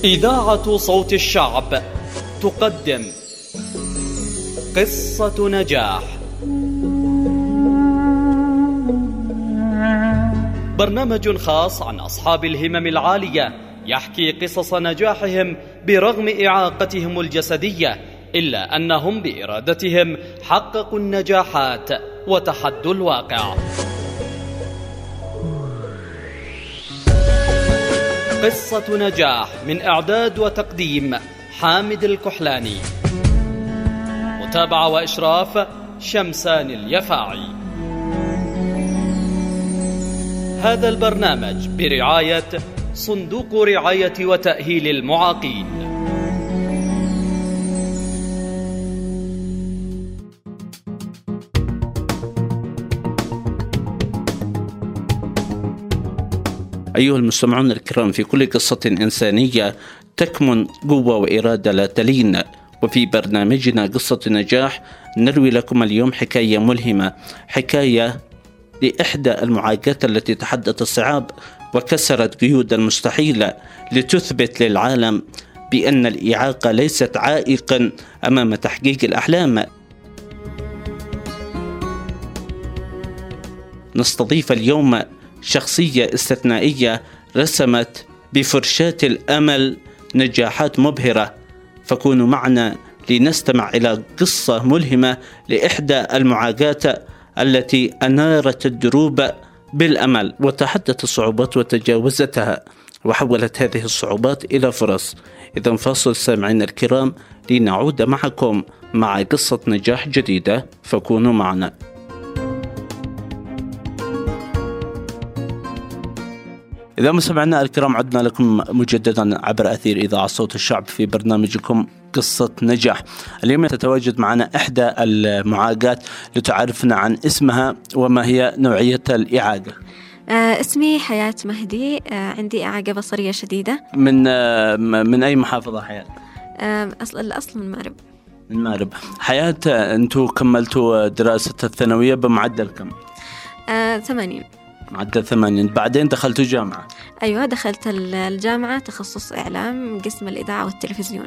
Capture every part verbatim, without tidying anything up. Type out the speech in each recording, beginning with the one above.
إذاعة صوت الشعب تقدم قصة نجاح، برنامج خاص عن أصحاب الهمم العالية يحكي قصص نجاحهم برغم إعاقتهم الجسدية، إلا أنهم بإرادتهم حققوا النجاحات وتحدوا الواقع. قصة نجاح من إعداد وتقديم حامد الكحلاني، متابعة وإشراف شمسان اليفاعي. هذا البرنامج برعاية صندوق رعاية وتأهيل المعاقين. أيها المستمعون الكرام، في كل قصة إنسانية تكمن قوة وإرادة لا تلين، وفي برنامجنا قصة نجاح نروي لكم اليوم حكاية ملهمة، حكاية لإحدى المعاقات التي تحدت الصعاب وكسرت قيود المستحيلة لتثبت للعالم بأن الإعاقة ليست عائقا أمام تحقيق الأحلام. نستضيف اليوم شخصية استثنائية رسمت بفرشاة الأمل نجاحات مبهرة، فكونوا معنا لنستمع إلى قصة ملهمة لإحدى المعاقات التي أنارت الدروب بالأمل وتحدت الصعوبات وتجاوزتها وحولت هذه الصعوبات إلى فرص. إذا فاصل سامعين الكرام لنعود معكم مع قصة نجاح جديدة، فكونوا معنا. إذا مستمعينا الكرام عدنا لكم مجددا عبر أثير إذاعة صوت الشعب في برنامجكم قصة نجاح. اليوم تتواجد معنا إحدى المعاقات لتعرفنا عن اسمها وما هي نوعية الإعاقة. آه اسمي حياة مهدي، آه عندي إعاقة بصرية شديدة. من آه من أي محافظة حياة؟ آه أصل الأصل من مأرب. من مأرب. حياة، أنتوا كملتوا دراسة الثانوية بمعدل كم؟ آه ثمانين. معدل ثمانين. بعدين دخلتوا جامعة؟ أيوة دخلت الجامعة تخصص إعلام قسم الإذاعة والتلفزيون.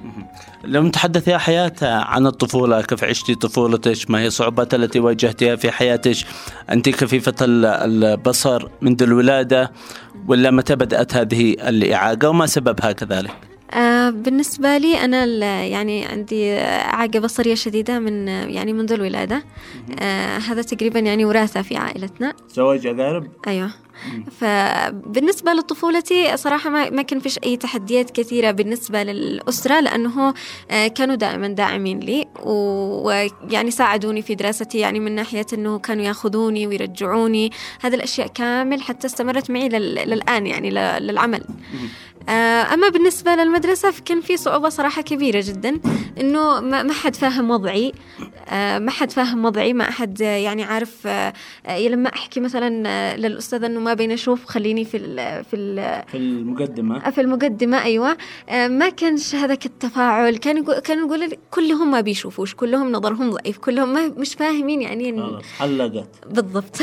لو نتحدث يا حياة عن الطفولة، كيف عشتي طفولتك؟ ما هي الصعوبات التي واجهتها في حياتك؟ أنت كفيفة البصر منذ الولادة ولا متى بدأت هذه الإعاقة وما سببها كذلك؟ آه بالنسبة لي أنا يعني عندي إعاقة بصرية شديدة من يعني منذ الولادة. آه هذا تقريبا يعني وراثة في عائلتنا. زواج أقارب؟ أيوة. فبالنسبة لطفولتي صراحة ما ما كان فيش أي تحديات كثيرة بالنسبة للأسرة، لأنه كانوا دائما داعمين لي ويعني ساعدوني في دراستي، يعني من ناحية أنه كانوا يأخذوني ويرجعوني، هذه الأشياء كامل حتى استمرت معي للآن يعني للعمل. أما بالنسبة للمدرسة فكان في صعوبة صراحة كبيرة جدا، إنه ما حد فاهم وضعي، ما حد فاهم وضعي ما أحد يعني عارف. لما أحكي مثلا للأستاذ إنه ما بين أشوف خليني في ال في ال في المقدمة في المقدمة أيوة، ما كانش هذاك التفاعل. كانوا كانوا يقولوا كلهم ما بيشوفوش، كلهم نظرهم ضعيف، كلهم ما مش فاهمين يعني. حلقت بالضبط.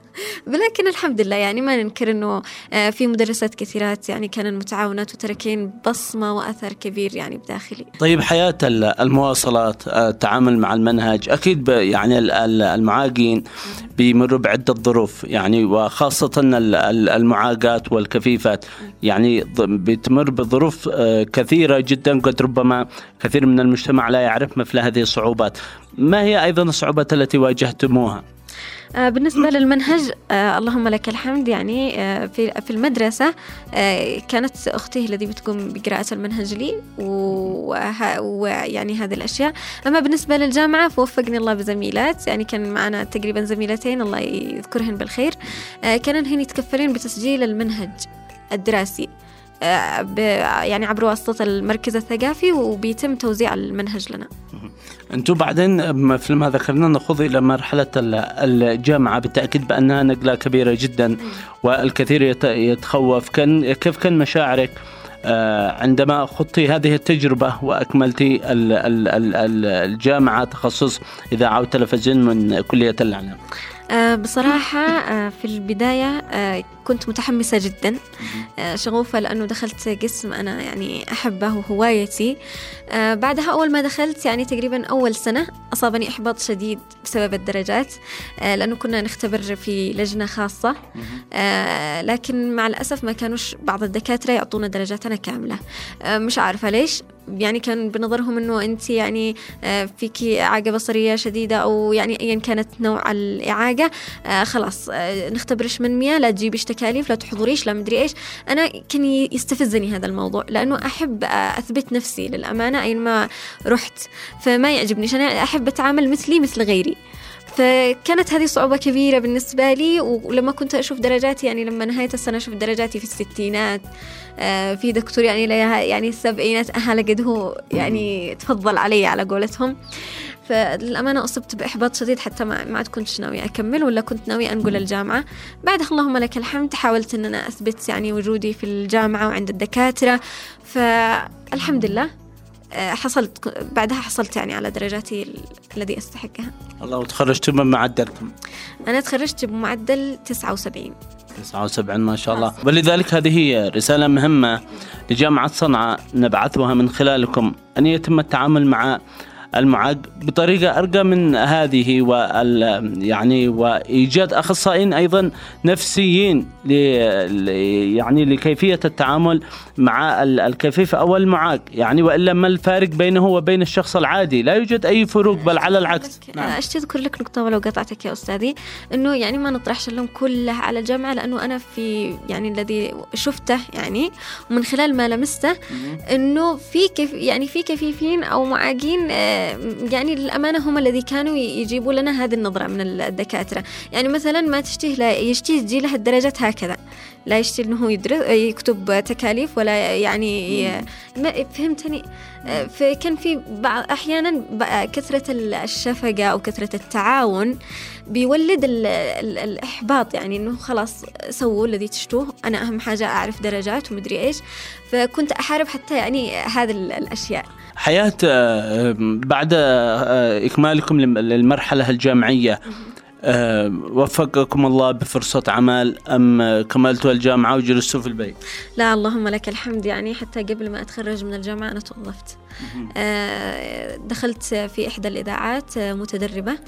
ولكن الحمد لله يعني ما ننكر أنه في مدرسات كثيرات يعني كانوا متعاونات وتركين بصمة وأثر كبير يعني بداخلي. طيب حياة، المواصلات، التعامل مع المنهج، أكيد يعني المعاقين بيمروا بعدة ظروف يعني، وخاصة المعاقات والكفيفات يعني بتمر بظروف كثيرة جدا، قد ربما كثير من المجتمع لا يعرف مثل هذه الصعوبات. ما هي أيضا الصعوبات التي واجهتموها؟ آه بالنسبة للمنهج آه اللهم لك الحمد يعني آه في في المدرسة آه كانت أختي الذي بتقوم بقراءة المنهج لي ويعني هذه الأشياء. أما بالنسبة للجامعة فوفقني الله بزميلات، يعني كان معنا تقريبا زميلتين الله يذكرهن بالخير، آه كانن هن يتكفلين بتسجيل المنهج الدراسي يعني عبر واسطة المركز الثقافي، وبيتم توزيع المنهج لنا. أنتم بعدين مثل ما ذكرنا نخوض إلى مرحلة الجامعة، بالتأكيد بأنها نقلة كبيرة جدا والكثير يتخوف. كان كيف كان مشاعرك عندما خضتي هذه التجربة وأكملتي الجامعة تخصص إذاعة وتلفزيون من كلية الإعلام؟ أه بصراحة أه في البداية أه كنت متحمسة جدا، شغوفة لأنه دخلت قسم أنا يعني أحبه وهوايتي. بعدها أول ما دخلت يعني تقريبا أول سنة أصابني إحباط شديد بسبب الدرجات، لأنه كنا نختبر في لجنة خاصة، لكن مع الأسف ما كانوش بعض الدكاترة يعطونا درجاتنا كاملة. مش عارفة ليش، يعني كان بنظرهم أنه أنت يعني فيك إعاقة بصرية شديدة أو يعني أيا كانت نوع الإعاقة، خلاص نختبرش من مية، لا تجيبيش تكاليف، لا تحضريش، لا مدري إيش. أنا كان يستفزني هذا الموضوع لأنه أحب أثبت نفسي للأمانة أينما رحت، فما يعجبنيش، أنا أحب أتعامل مثلي مثل غيري. فكانت هذه صعوبة كبيرة بالنسبة لي. ولما كنت أشوف درجاتي يعني لما نهاية السنة أشوف درجاتي في الستينات، في دكتور يعني لها يعني السبعينات، أهلا قد هو يعني تفضل علي على قولتهم. فالأمانة أصبت بإحباط شديد، حتى ما ما عاد كنت ناوية أكمل ولا كنت ناوية أنقل الجامعة. بعد اللهم لك الحمد حاولت أن أنا أثبت يعني وجودي في الجامعة وعند الدكاترة، فالحمد لله حصلت بعدها حصلت يعني على درجاتي الذي أستحقها. الله. وتخرجت بمعدلكم؟ أنا تخرجت بمعدل تسعة وسبعين. تسعة وسبعين ما شاء الله. ولذلك هذه هي رسالة مهمة لجامعة صنعاء نبعثها من خلالكم، أن يتم التعامل مع المعاق بطريقة أرقى من هذه، وال يعني وإيجاد أخصائيين أيضا نفسيين ل يعني لكيفية التعامل مع الكفيف أو المعاق، يعني وإلا ما الفارق بينه وبين الشخص العادي؟ لا يوجد أي فروق، بل على العكس. نعم. أشتي أذكر لك نقطة ولو قطعتك يا أستاذي، إنه يعني ما نطرحش اللوم كله على الجامعة، لأنه أنا في يعني الذي شفته يعني ومن خلال ما لمسته إنه في كيف يعني في كفيفين أو معاقين يعني للأمانة هم الذي كانوا يجيبوا لنا هذه النظرة من الدكاترة. يعني مثلا ما تشتيه لا يشتيه تجي له الدرجات هكذا، لا يشتي إنه يدرس يكتب تكاليف ولا يعني ما فهمتني. فكان في بعض أحيانا كثرة الشفقة أو كثرة التعاون بيولد ال ال الإحباط، يعني إنه خلاص سووا الذي تشتوه، أنا أهم حاجة أعرف درجات ومدري إيش. فكنت أحارب حتى يعني هذه الأشياء. حياة بعد إكمالكم للمرحلة الجامعية، وفقكم الله بفرصة عمل أم كملتوا الجامعة وجلستوا في البيت؟ لا اللهم لك الحمد، يعني حتى قبل ما أتخرج من الجامعة أنا توظفت. دخلت في إحدى الإذاعات متدربة،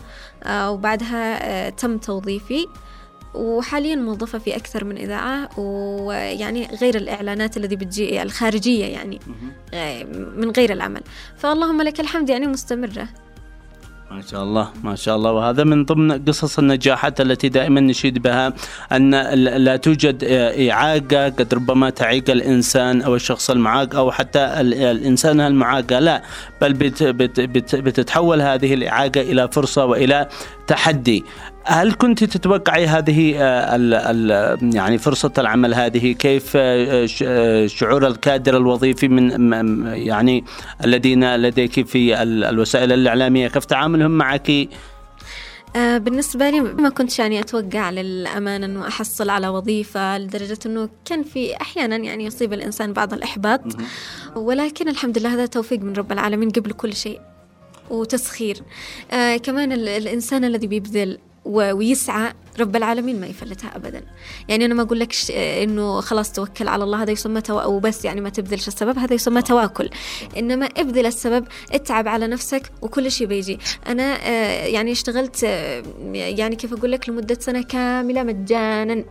وبعدها تم توظيفي، وحاليا موظفة في أكثر من إذاعة، ويعني غير الإعلانات الذي بتجي الخارجية يعني من غير العمل. فاللهم لك الحمد يعني مستمرة. ما شاء الله ما شاء الله. وهذا من ضمن قصص النجاحات التي دائما نشيد بها، أن لا توجد إعاقة قد ربما تعيق الإنسان أو الشخص المعاق أو حتى الإنسان المعاقة، لا، بل بت بت بت بتتحول هذه الإعاقة إلى فرصة وإلى تحدي. هل كنت تتوقعي هذه ال ال يعني فرصة العمل هذه؟ كيف شعور الكادر الوظيفي من يعني الذين لديك في الوسائل الإعلامية، كيف تعاملهم معك؟ آه بالنسبة لي ما كنت يعني أتوقع للأمانة أنه أحصل على وظيفة، لدرجة أنه كان في أحيانا يعني يصيب الإنسان بعض الإحباط، ولكن الحمد لله هذا توفيق من رب العالمين قبل كل شيء وتسخير. آه كمان الإنسان الذي بيبذل ويسعى رب العالمين ما يفلتها أبدا. يعني أنا ما أقول لك إنه خلاص توكل على الله، هذا يسمى توا وبس، يعني ما تبذلش السبب، هذا يسمى تواكل. إنما ابذل السبب، اتعب على نفسك وكل شيء بيجي. أنا يعني اشتغلت يعني كيف أقول لك لمدة سنة كاملة مجانا،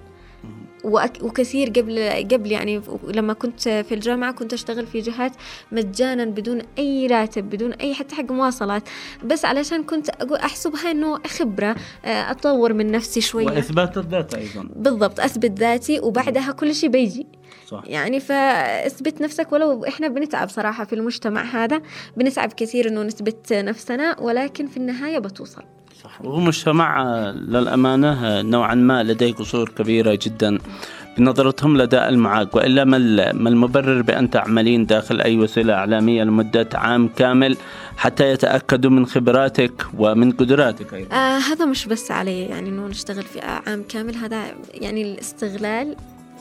وكثير قبل قبل يعني لما كنت في الجامعة كنت أشتغل في جهات مجانا بدون أي راتب، بدون أي حتى حق مواصلات، بس علشان كنت أقول أحسبها إنه خبرة، أطور من نفسي شوية وإثبات الذات أيضا. بالضبط، أثبت ذاتي وبعدها كل شيء بيجي. صح. يعني فاثبت نفسك، ولو إحنا بنتعب صراحة في المجتمع هذا، بنتعب كثير إنه نثبت نفسنا، ولكن في النهاية بتوصل. صح. ومجتمع للأمانة نوعا ما لديه قصور كبيرة جدا بنظرتهم لدى المعاق، وإلا ما المبرر بأن تعملين داخل أي وسيلة إعلامية لمدة عام كامل حتى يتأكدوا من خبراتك ومن قدراتك أيضا؟ آه هذا مش بس علي يعني إنه نشتغل في عام كامل، هذا يعني الاستغلال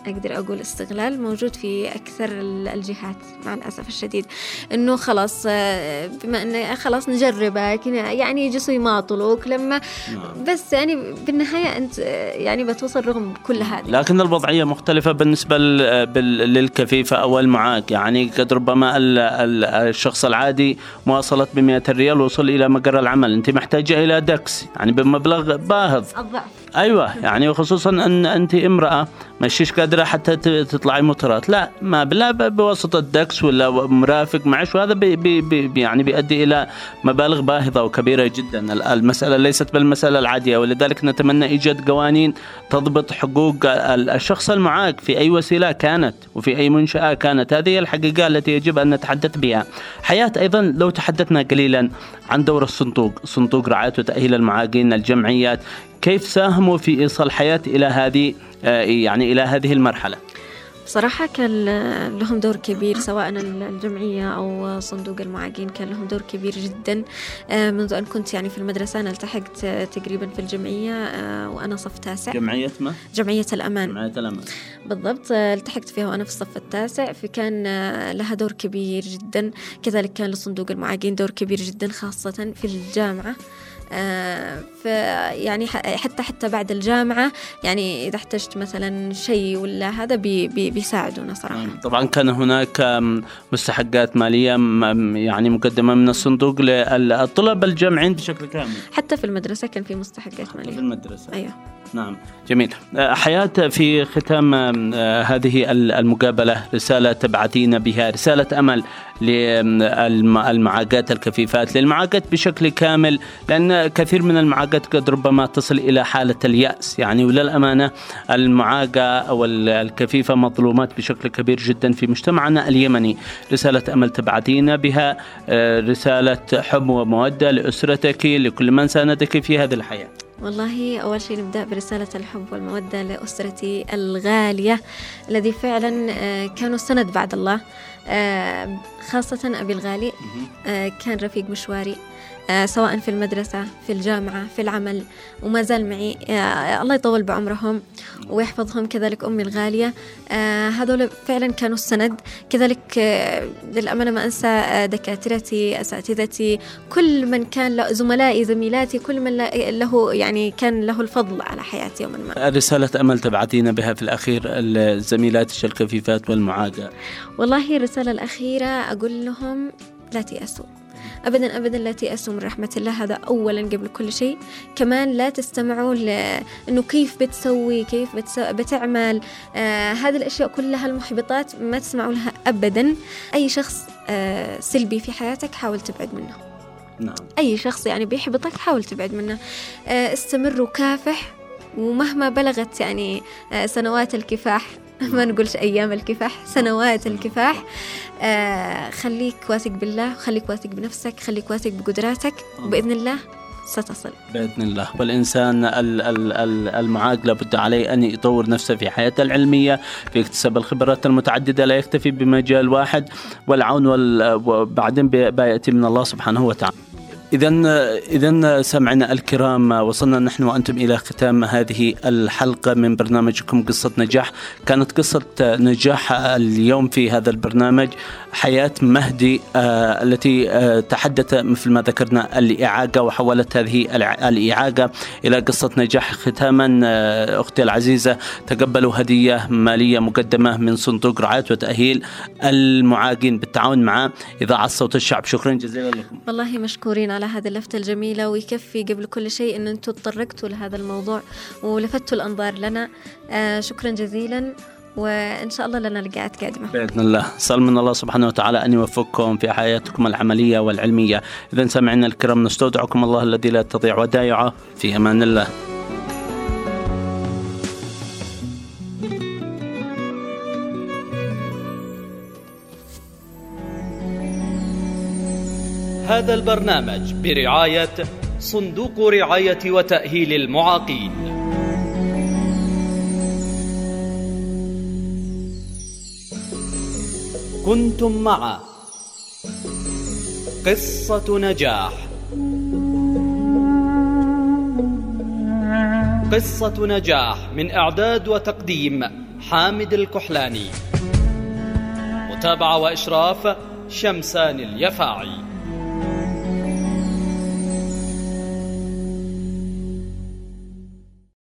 أقدر أقول استغلال موجود في أكثر الجهات مع الأسف الشديد، إنه خلاص بما إنه خلاص نجربك يعني يجلسوا يماطلوك لما بس يعني بالنهاية أنت يعني بتوصل رغم كل هذه. لكن الوضعية مختلفة بالنسبة للكفيفة أو المعاق، يعني قد ربما الشخص العادي مواصلة بمئة ريال وصل إلى مقر العمل، أنت محتاجة إلى دكس يعني بمبلغ باهظ. الضعف. أيوة يعني وخصوصا أن أنت امرأة ماشيش قادرة حتى تطلعي موترات، لا ما بلا بواسطة دكس ولا مرافق معش، وهذا بي بي يعني بيؤدي إلى مبالغ باهظة وكبيرة جدا. المسألة ليست بالمسألة العادية، ولذلك نتمنى إيجاد قوانين تضبط حقوق الشخص المعاق في أي وسيلة كانت وفي أي منشأة كانت. هذه الحقيقة التي يجب أن نتحدث بها. حياة أيضا لو تحدثنا قليلا عن دور الصندوق، صندوق رعاية وتأهيل المعاقين، الجمعيات، كيف ساهموا في إيصال حياة إلى هذه يعني إلى هذه المرحلة؟ بصراحة كان لهم دور كبير، سواء الجمعية أو صندوق المعاقين كان لهم دور كبير جدا. منذ أن كنت يعني في المدرسة أنا التحقت تقريبا في الجمعية وأنا صف تاسع. جمعية ما؟ جمعية الأمان. جمعية الأمان بالضبط، التحقت فيها وأنا في الصف التاسع، فكان لها دور كبير جدا. كذلك كان لصندوق المعاقين دور كبير جدا خاصة في الجامعة. آه يعني حتى حتى بعد الجامعة يعني إذا احتجت مثلا شيء ولا هذا بي بي بيساعدونا صراحة. طبعا كان هناك مستحقات مالية يعني مقدمة من الصندوق للطلاب الجامعين بشكل كامل. حتى في المدرسة كان في مستحقات مالية في المدرسة. أيوة. نعم جميل. حياة، في ختام هذه المقابلة رسالة تبعثين بها، رسالة أمل للمعاقات الكفيفات، للمعاقات بشكل كامل، لأن كثير من المعاقات قد ربما تصل إلى حالة اليأس يعني. وللأمانة المعاقة أو الكفيفة مظلومات بشكل كبير جدا في مجتمعنا اليمني. رسالة أمل تبعثين بها، رسالة حب ومودة لأسرتك، لكل من ساندك في هذه الحياة. والله أول شيء نبدأ برسالة الحب والمودة لأسرتي الغالية الذي فعلا كانوا سند بعد الله، خاصة أبي الغالي كان رفيق مشواري سواء في المدرسة، في الجامعة، في العمل، وما زال معي. الله يطول بعمرهم ويحفظهم. كذلك أمي الغالية، هذول فعلا كانوا السند. كذلك للأمانة ما أنسى دكاترتي، أساتذتي، كل من كان له، زملائي، زميلاتي، كل من له يعني كان له الفضل على حياتي يوما ما. رسالة أمل تبعثين بها في الأخير الزميلات الكفيفات والمعاقة. والله الرسالة الأخيرة أقول لهم لا تيأسوا أبدا أبدا، لا تيأسوا من رحمة الله، هذا أولا قبل كل شيء. كمان لا تستمعوا لأنه كيف بتسوي، كيف بتسو... بتعمل، آه هذه الأشياء كلها المحبطات ما تسمعوا لها أبدا. أي شخص آه سلبي في حياتك حاول تبعد منه. نعم. أي شخص يعني بيحبطك حاول تبعد منه. آه استمر وكافح، ومهما بلغت يعني آه سنوات الكفاح ما نقولش أيام الكفاح، سنوات الكفاح، آه خليك واثق بالله، خليك واثق بنفسك، خليك واثق بقدراتك، وبإذن الله ستصل بإذن الله. والإنسان المعاق لابد عليه أن يطور نفسه في حياته العلمية، في اكتساب الخبرات المتعددة، لا يكتفي بمجال واحد، والعون وبعدين بيأتي من الله سبحانه وتعالى. إذن إذن سمعنا الكرام، وصلنا نحن وأنتم إلى ختام هذه الحلقة من برنامجكم قصة نجاح. كانت قصة نجاح اليوم في هذا البرنامج حياة مهدي آه التي آه تحدث مثل ما ذكرنا الإعاقة، وحولت هذه الإعاقة إلى قصة نجاح. ختاما آه أختي العزيزة، تقبلوا هدية مالية مقدمة من صندوق رعاية وتأهيل المعاقين بالتعاون مع إذاعة صوت الشعب. شكرا جزيلا لكم. والله مشكورين على هذه اللفتة الجميلة، ويكفي قبل كل شيء أن أنتم تطرقتوا لهذا الموضوع ولفتوا الأنظار لنا. آه شكرا جزيلا، وإن شاء الله لنا لقاءات قادمة بإذن الله. صل من الله سبحانه وتعالى أن يوفقكم في حياتكم العملية والعلمية. إذا سمعنا الكرام، نستودعكم الله الذي لا تضيع ودائعه، في أمان الله. هذا البرنامج برعاية صندوق رعاية وتأهيل المعاقين. كنتم مع قصة نجاح. قصة نجاح من إعداد وتقديم حامد الكحلاني، متابعة وإشراف شمسان اليفاعي.